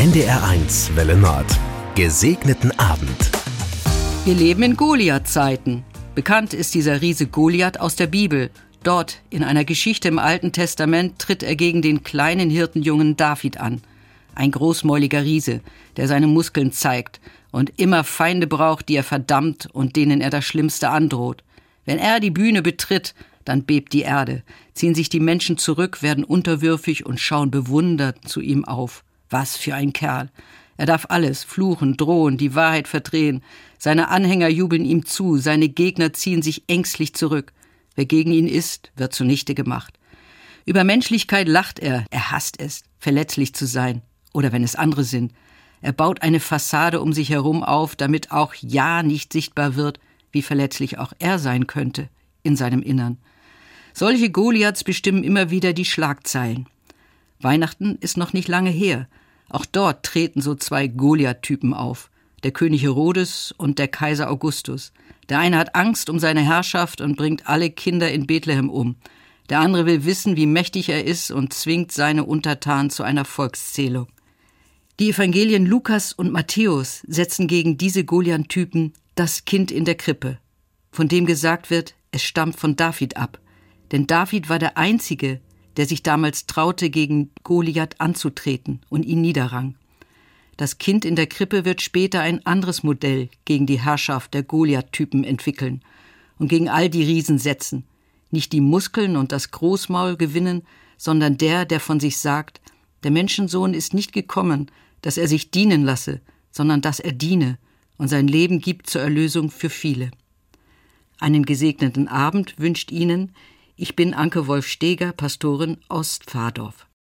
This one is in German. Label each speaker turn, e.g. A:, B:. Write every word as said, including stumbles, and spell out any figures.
A: N D R eins Welle Nord. Gesegneten Abend.
B: Wir leben in Goliath-Zeiten. Bekannt ist dieser Riese Goliath aus der Bibel. Dort, in einer Geschichte im Alten Testament, tritt er gegen den kleinen Hirtenjungen David an. Ein großmäuliger Riese, der seine Muskeln zeigt und immer Feinde braucht, die er verdammt und denen er das Schlimmste androht. Wenn er die Bühne betritt, dann bebt die Erde, ziehen sich die Menschen zurück, werden unterwürfig und schauen bewundernd zu ihm auf. Was für ein Kerl! Er darf alles, fluchen, drohen, die Wahrheit verdrehen. Seine Anhänger jubeln ihm zu, seine Gegner ziehen sich ängstlich zurück. Wer gegen ihn ist, wird zunichte gemacht. Über Menschlichkeit lacht er, er hasst es, verletzlich zu sein. Oder wenn es andere sind. Er baut eine Fassade um sich herum auf, damit auch ja nicht sichtbar wird, wie verletzlich auch er sein könnte, in seinem Innern. Solche Goliaths bestimmen immer wieder die Schlagzeilen. Weihnachten ist noch nicht lange her. Auch dort treten so zwei Goliath-Typen auf. Der König Herodes und der Kaiser Augustus. Der eine hat Angst um seine Herrschaft und bringt alle Kinder in Bethlehem um. Der andere will wissen, wie mächtig er ist und zwingt seine Untertanen zu einer Volkszählung. Die Evangelien Lukas und Matthäus setzen gegen diese Goliath-Typen das Kind in der Krippe, von dem gesagt wird, es stammt von David ab. Denn David war der Einzige, der sich damals traute, gegen Goliath anzutreten und ihn niederrang. Das Kind in der Krippe wird später ein anderes Modell gegen die Herrschaft der Goliath-Typen entwickeln und gegen all die Riesen setzen. Nicht die Muskeln und das Großmaul gewinnen, sondern der, der von sich sagt, der Menschensohn ist nicht gekommen, dass er sich dienen lasse, sondern dass er diene und sein Leben gibt zur Erlösung für viele. Einen gesegneten Abend wünscht Ihnen, ich bin Anke Wolf-Steger, Pastorin aus Pfadorf.